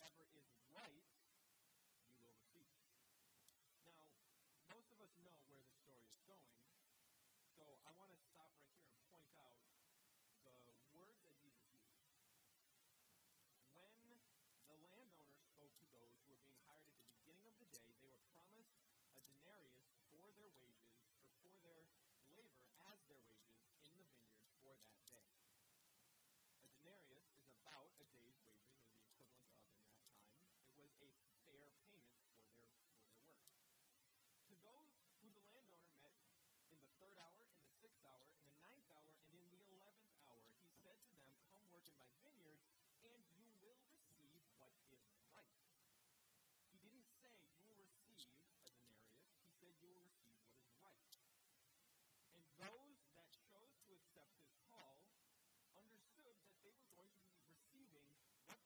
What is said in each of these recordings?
whatever is right, you will receive. Now, most of us know where the story is going, so I want to stop right here and point out the word that Jesus used. When the landowner spoke to those who were being hired at the beginning of the day, they were promised a denarius for their wages, or for their labor as their wages in the vineyard for that day. A denarius is about a day's wages, or the equivalent of in that time. It was a fair payment for their work. To those who the landowner met in the 3rd hour, in the 6th hour, in the 9th hour, and in the 11th hour, he said to them, "Come work in my vineyard, and you will receive what is right." He didn't say you will receive a denarius. He said you will receive what is right. And those that chose to accept his call understood that they were going to be receiving what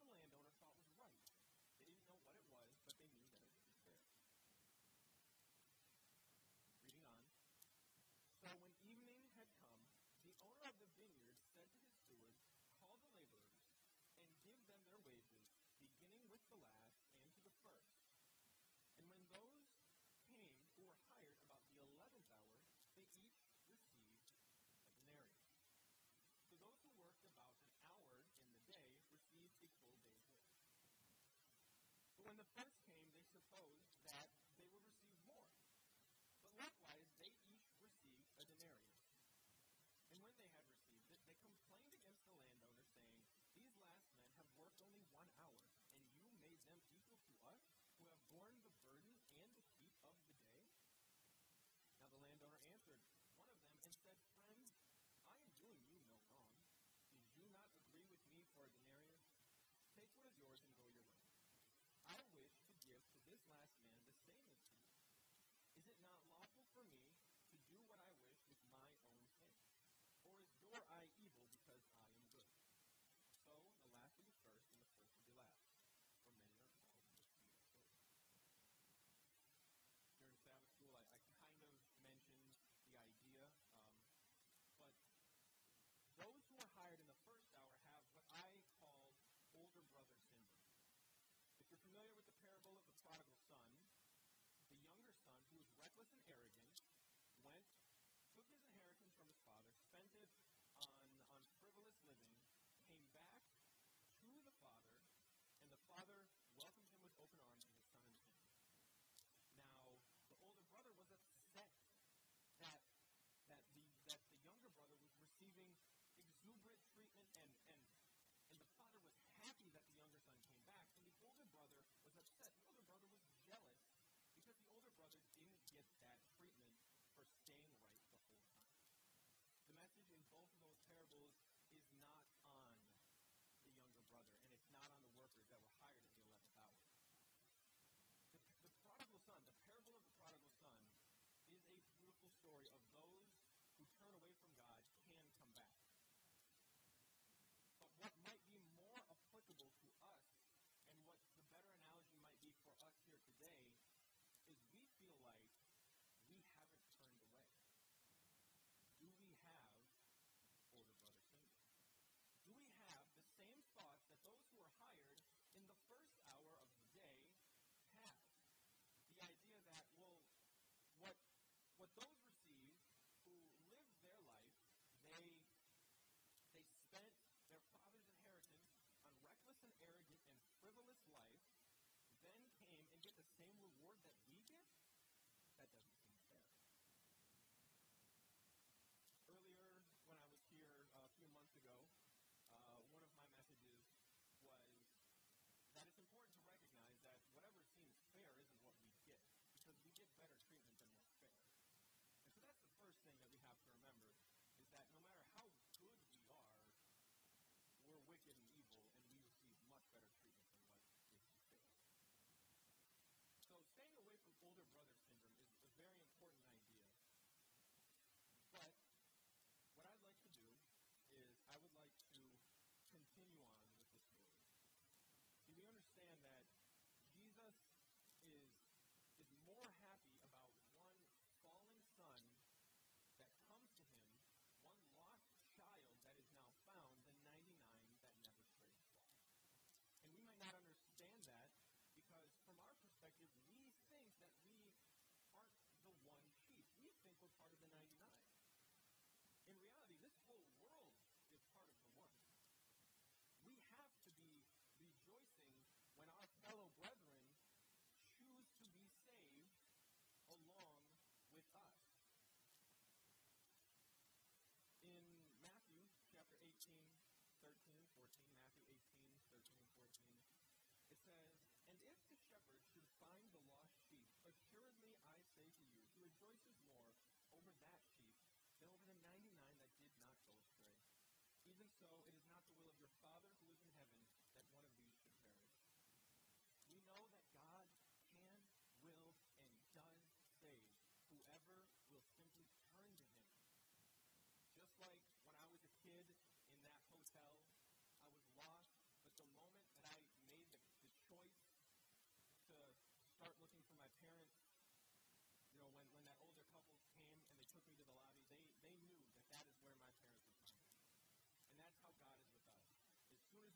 so it is not the will of your Father who is in heaven that one of these should perish. We know that God can, will, and does save whoever will simply turn to him. Just like when I was a kid in that hotel, I was lost, but the moment that I made the choice to start looking for my parents, when that older couple came and they took me to the lobby, they knew that is where my parents would find me. And that's how God is with us. As soon as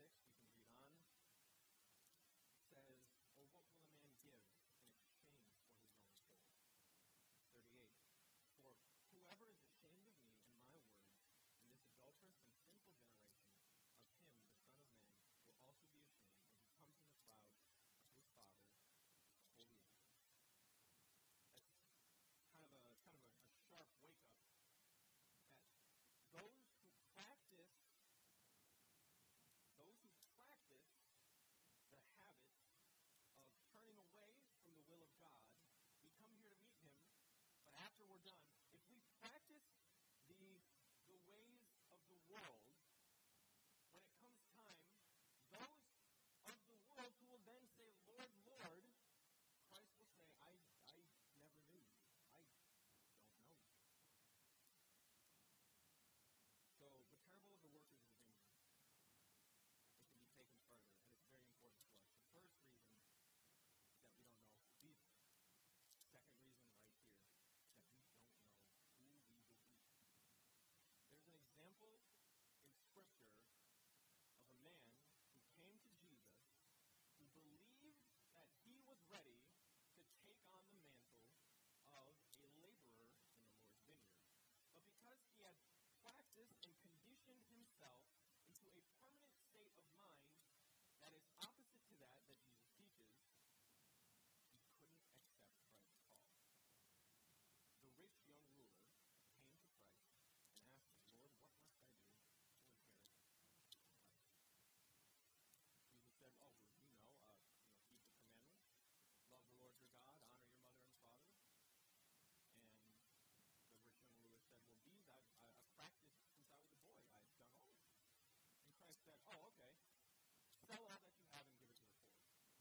you can read on, says, or what will a man give in exchange for his own soul? 38, for whoever is ashamed of me and my words in this adulterous and sinful generation, of him the Son of Man will also be ashamed when he comes in the clouds of his Father, the holy angels. That's kind of a sharp wake-up that those who practice the habit of turning away from the will of God, we come here to meet him, but after we're done, if we practice the ways of the world, when it comes time, those of the world who will then say, Lord, Lord, Christ will say, I never knew you. I don't know you. So the parable of the workers in the vineyard, it can be taken further, and it's very important to us. The first reason is that we don't know who we are. Second reason right here is that we don't know who we will be. There's an example in Scripture of a man who came to Jesus, who believed that he was ready to take on the mantle of a laborer in the Lord's vineyard. But because he had practiced and conditioned himself into a permanent state of mind that is opposite to that Jesus teaches, he couldn't accept Christ's call. The rich young ruler came to Christ and asked him, Lord, what must I do to inherit life? Jesus said, keep the commandments, love the Lord your God, honor your mother and father. And the rich young ruler said, well, these I've practiced since I was a boy. I've done all of them. And Christ said, oh, okay. Sell all that you have and give it to the poor.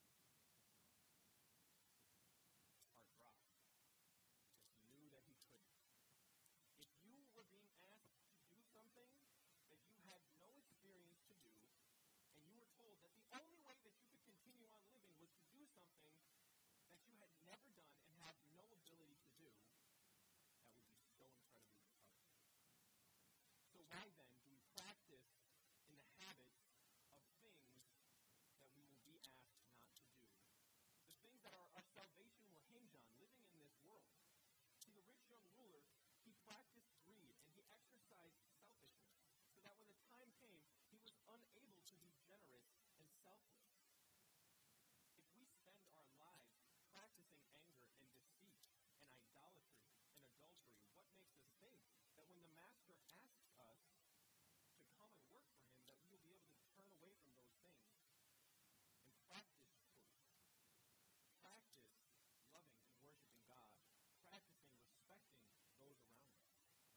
His heart dropped because he knew that he couldn't. If you were being asked to do something that you had no experience to do, and you were told that the only way that you could continue on living was to do something that you had never done and had no ability to do, that would be so incredibly disheartening. So why then do we practice in the habits of things that we will be asked not to do? The things that our salvation will hinge on, living in this world. See, the rich young ruler, he practiced greed and he exercised selfishness, so that when the time came, he was unable to be generous and selfless. If we spend our lives practicing anger and deceit and idolatry and adultery, what makes us think that when the master asks us to come and work for him, that we will be able to turn away from those things and practice truth, practice loving and worshiping God, practicing respecting those around us?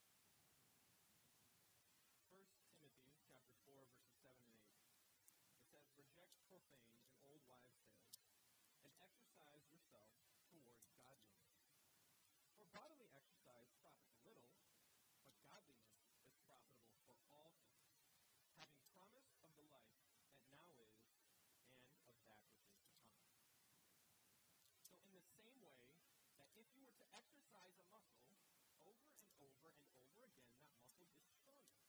1 Timothy chapter 4, verses 7 and 8. It says, reject profane and old wives' tales, and exercise yourself towards godliness. For bodily exercise profits a little, but godliness is profitable for all things, having promise of the life that now is, and of that which is to come. So in the same way that if you were to exercise a muscle over and over and over again, that muscle gets stronger.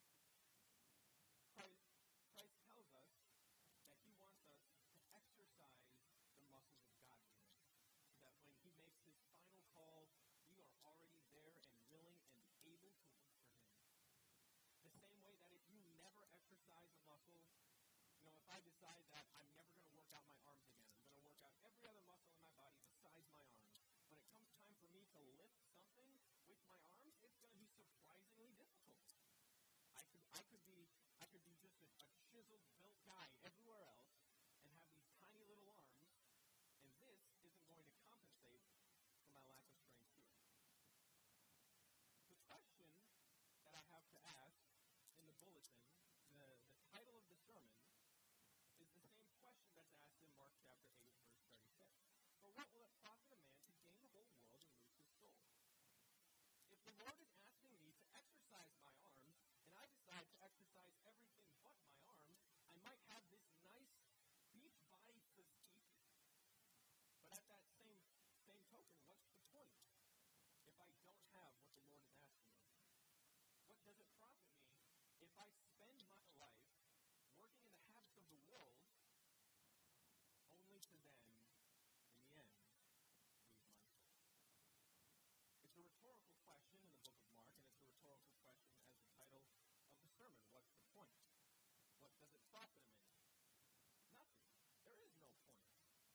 Christ tells us that he wants us to exercise the muscles of godliness, so that when he makes his final call, we are already there and willing and able to work for him. The same way that if you never exercise a muscle, if I decide that I'm never going to work out my arms again, I'm going to work out every other muscle in my body besides my arms. When it comes time for me to lift something with my arms, it's going to be surprisingly difficult. I could be just a chiseled, built guy everywhere else and have these tiny little arms, and this isn't going to compensate for my lack of strength here. The question that I have to ask in the bulletin, the title of the sermon, is the same question that's asked in Mark chapter 8, verse 36. For what will it profit a man to gain the whole world and lose his soul? If the Lord is asking me to exercise my arms, and I decide to exercise everything but my arms, I might have this nice beach body physique, but at that same token, what's the point if I don't have what the Lord is asking of me? What does it profit me if I spend my life working in the habits of the profit them any? Nothing. There is no point.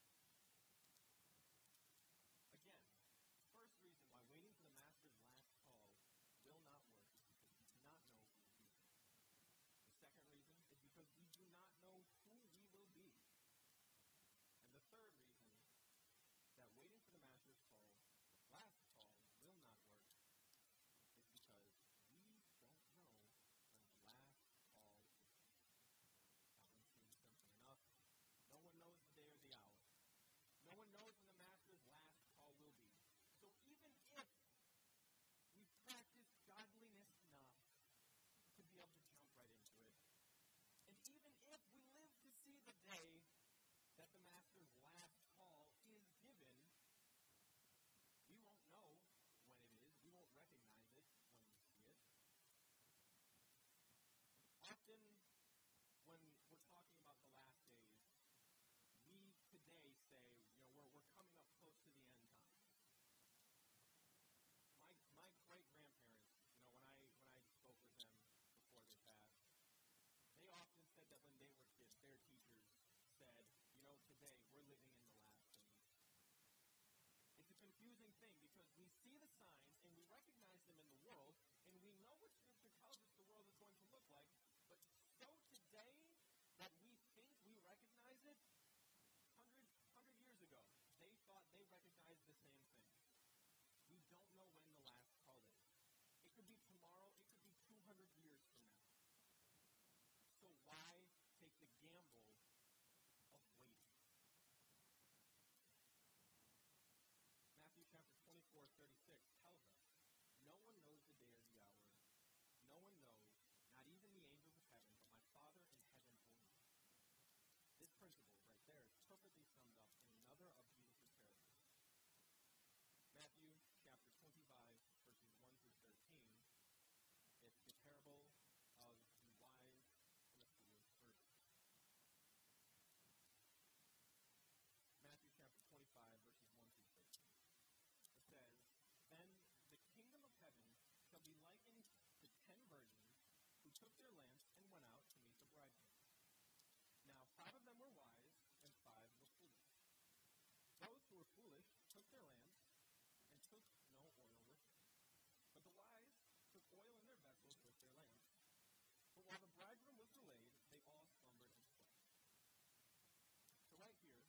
Again, first reason why waiting for the master's last call will not work is because we do not know who will be. The second reason is because we do not know who we will be. And the third reason that waiting for the master's call, the last call, will not work is because we don't know when the last call is. That one seems simple enough. No one knows the day or the hour. No one knows when the master's last call will be. So even if we practice godliness enough to be able to jump right into it, and even if we live to see the day that the master's last call is given, we won't know when it is. We won't recognize it when we see it. Often, when we're talking about the last days, we today say, we're coming up close to the end times. My great-grandparents, when I spoke with them before they passed, they often said that when they were kids, their teachers said, today we're living in the last days. It's a confusing thing because we see the signs and we recognize them in the world and we know what Scripture tells us the world is going to look like, but so today that we think we recognize it, 100 years ago, they thought they recognized the same thing. We don't know when the last call is. It could be tomorrow, it could be 200 years from now. So why take the gamble of waiting? Matthew chapter 24:36 tells us, no one knows the day or the hour. No one knows, not even the angels of heaven, but my Father in heaven only. This principle right there is perfectly summed up in another of Jesus' parables. Matthew chapter 25, verses 1 through 13. It's the parable of the wise and the foolish virgins. Matthew chapter 25, verses 1 through 13. It says, then the kingdom of heaven shall be likened to 10 virgins who took their lamps and went out to meet the bridegroom. Now 5 of them were wise, and 5 were foolish. Those who were foolish took their lamps and took no oil with them. But the wise took oil in their vessels with their lamps. But while the bridegroom was delayed, they all slumbered and slept. So right here,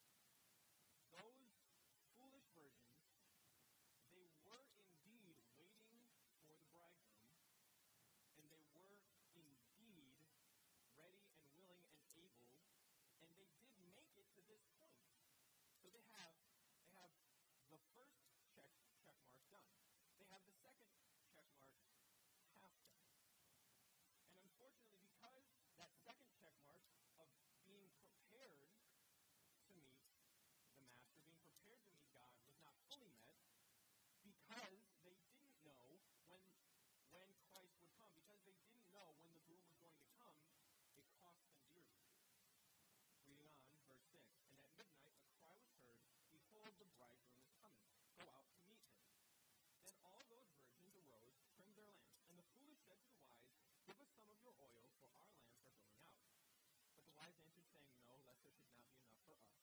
those foolish virgins, they were indeed waiting for the bridegroom, and they were indeed ready and willing and able, and they did make it to this point. So they have the first check mark done. They have the second check mark half done. And unfortunately, because that second check mark of being prepared to meet the Master, being prepared to meet God, was not fully met, because they didn't know when Christ would come, because they didn't know when the groom was going to come, it cost them dearly. Reading on, verse 6, and at midnight a cry was heard, behold, the bridegroom is coming. Go out to meet him. Then all those virgins arose, trimmed their lamps, and the foolish said to the wise, give us some of your oil, for our lamps are going out. But the wise answered, saying, no, lest there should not be enough for us.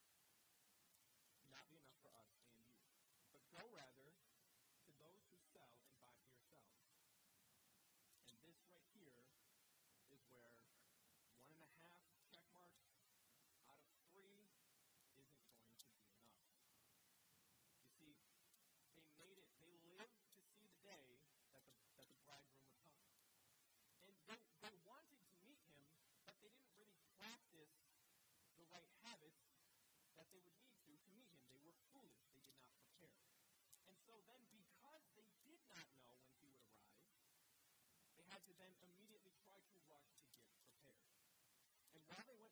Not be enough for us and you. But go rather to those who sell and buy for yourselves. And this right here is where 1.5 check marks out of 3 isn't going to be enough. You see, they made it, they lived to see the day that the bridegroom would come. And they wanted to meet him, but they didn't really practice the right habits that they would need to meet him. They were foolish. They did not prepare. And so then, because they did not know when he would arrive, they had to then immediately try to rush to get prepared. And while they went